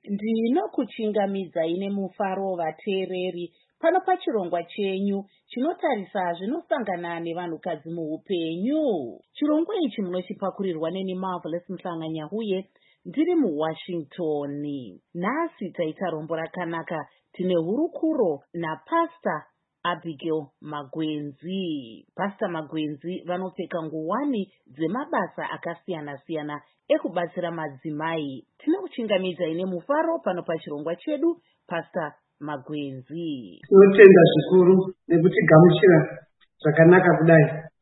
Ndinokuchingamidzai nemufaro vateereri pano pachirongwa chenyu chinotarisa zvinosangana nevanhukadzi muupenyu. Chirongwa ichi munochipakurirwa neni Marvelous Mhlanga-Nyahuye ndiri muWashington. Nhasi taita rombo rakanaka, tine hurukuro naPastor Abigail Magwenzi. Pastor Magwenzi vanopfeka nguwani dzemabasa akasiyana-siyana ekubatsira madzimai. Tinokuchingamidzai nemufaro pano pachirongwa chedu, Pastor Magwenzi. Tinotenda zvikuru nekutigamuchira zvakanaka kudai.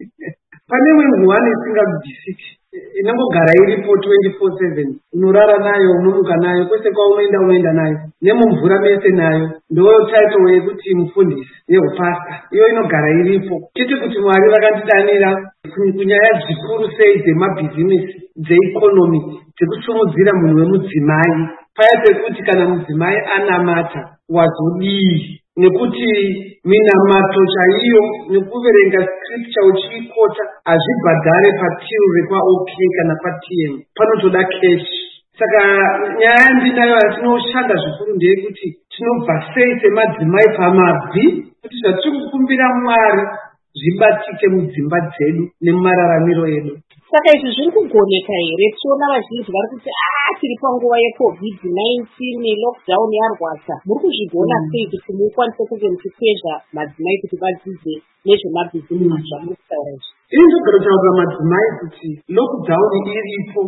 Pane nguwani isingabvisiki inongogara iripo 24/7, unorara nayo, unomuka nayo, kwese kwaunoenda nayo, nemumvura mese nayo. Ndo title yekuti mufundisi yehupasta, iyo inogara iripo. Chete kuti Mwari vakandidanira kunyaya dzikuru sei dzemabhizinesi, dzeikonomi, dzekusimudzira munhu wemudzimai. Paya pekuti kana mudzimai anamata wazodii, nekuti minamato chaiyo nekuverenga scripture uchiikota hazvibhadhare patiru rekwa OK kana paTM, panotoda cash. Saka nyaya ndinayo yatinoshanda zvikuru ndeyekuti tinobva sei semadzimai pamabvi kuti zvatiri kukumbira Mwari zvibatike mudzimba dzedu nemumararamiro edu. Saka izvi zviri kugoneka here? Tiona vazhinji vari kuti tiri panguva yeCovid-19 nelockdown yarwasa. Muri kuzvigona sei kuti mukwanise kunge muchikwezva madzimai kuti vadzidze nezvemabhizinesi zvamuri kutaura izvi? Ini ndogara kutaura madzimai kuti lockdown iripo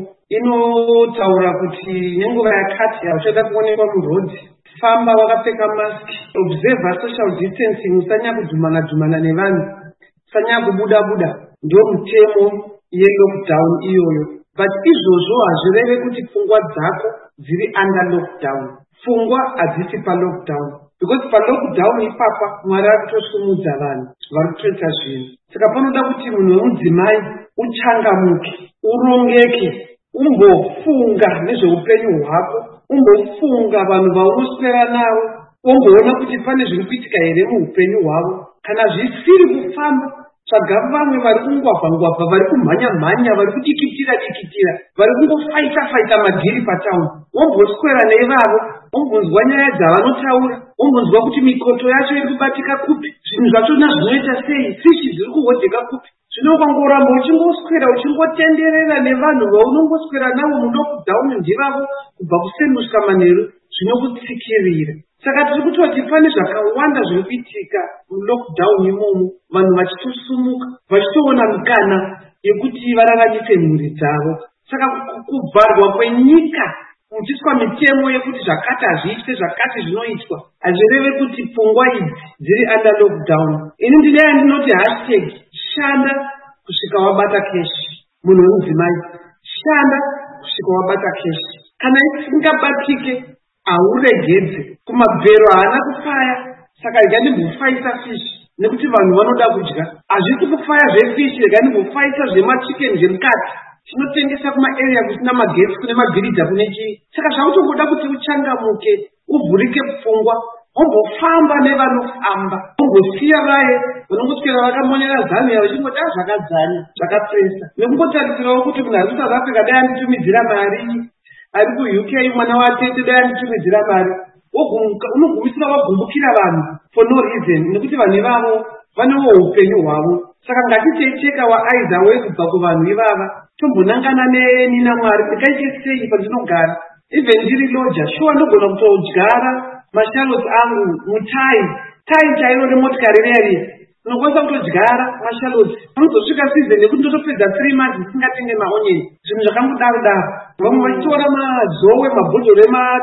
inotaura kuti nenguva yakati hauchada kuonekwa murodhi. Famba wakapfeka mask, observe social distancing, usanya kudhumana nevanhu, usanya kubuda. Ndio mutemo yelockdown iyoyo. But izvozvo hazvireve kuti pfungwa dzako dziri under lockdown. Pfungwa hadzisi palockdown. Because palockdown ipapa Mwari akutosumudza vanhu vari kutoita zvinhu. Saka panoda kuti munhu wemudzimai uchangamuke, urongeke, umbofunga nezveupenyu hwako, umbofunga vanhu vaunoswera navo, umboona kuti pane zviri kuitika here muupenyu hwavo. Kana zvisiri kufamba, tsvaga vamwe vari kungwabva, vari kumhanya, vari kudikitira, vari kungofaita madhiri patauni. Womboswera neivavo, wombonzwa nyaya dzavanotaura, wombonzwa kuti mikoto yacho iri kubatika kupi, zvinhu zvachona zvinoita sei, fishi dziri kuhodheka kupi. Zvino ukangoramba uchingoswera uchingotenderera nevanhu vaunongoswera navo mulockdown ndivavo kubva kusenuska manheru, zvinokutsikirira. Saka tiri kutoti pane zvakawanda zviri kuitika mulockdown imomo, vanhu vachitosumuka, vachitoona mukana yekuti vararamise mhuri dzavo. Saka kubvarwa kwenyika muchiiswa mitemo yekuti zvakati hazviitwe, zvakati zvinoitwa, hazvireve kuti pfungwa idzi dziri under lockdown. Ini ndine yandinoti hashtag shanda kusvika wabata keshi. Munhu wemudzimai, shanda kusvika wabata keshi. Kana isingabatike hauregedze. Kumabvero haana kufaya, saka rega ndimbofaisa fishi nekuti vanhu vanoda kudya. Hazvisi kufaya zvefishi, rega ndimbofaisa zvemachikeni zvemukati. Tinotengesa kumaarea kusina magetsi, kune mabhiridha, kune chii. Saka zvautongoda kuti uchangamuke, uvhurike pfungwa, umbofamba nevanofamba, umbosiya vaye vanongoswera vakamonera zamia vachingoti zvakadzanya, zvakapresa. Nekungotarisirawo kuti munhu ari kuSouth Africa dai anditumidzira mari, ari kuUK mwana watete dai anditumidzira mari. Unogumisira wagumbukira vanhu for no reason, nekuti vanhu ivavo vanewo upenyu hwavo. Saka ngatitecheka waaiza we kubva kuvanhu ivava, tombonangana neni naMwari ndikaite sei pandinogara. Even ndiri loja, shuwa ndogona kutodyara mashallots angu mutai chairo remotikari reri, unokwanisa kutodyara mashallots. Unozosvika season yekuti ndotopedza 3 months ndisingatenge maonyeni, zvinhu zvakangodaro. Vamwe vachitora mazowe, mabhodhoro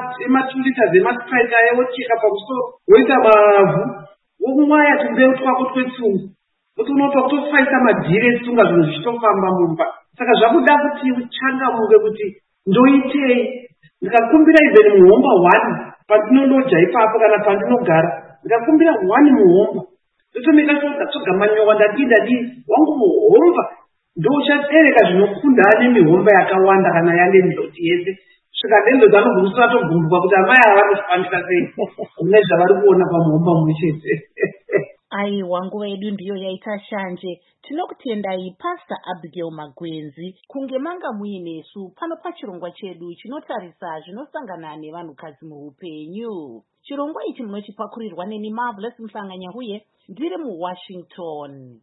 ema2 lita emasprite ayo wocheka pamusoro, woita mavhu, womwaya tumbeu twako twetsunga, kuti unopa kutofaisa madhiri etsunga, zvinhu zvichitofamba mumba. Saka zvakuda kuti uchangamuke kuti ndoitei. Ndikakumbira even muhomba 1 pandinondoja ipapo kana pandinogara, ndikakumbira 1 muhomba, ndotomeka togamanyowa ndadii wangu muhomba ndochatereka zvinokunda nemihomba yakawanda kana yalendloti yese. Svika lendloti anogumisira togumbuka kuti amai ava kuzvifambisa sei kune zvavari kuona pamuhomba mumwe chete. Aiwa, nguva yedu ndiyo yaita shanje. Tinokutendai Pastor Abigail Magwenzi kunge manga muinesu pano pachirongwa chedu chinotarisa zvinosangana nevanhukadzi muupenyu. Chirongwa ichi munochipakurirwa neni Marvelous Mhlanganya uye ndiri muWashington.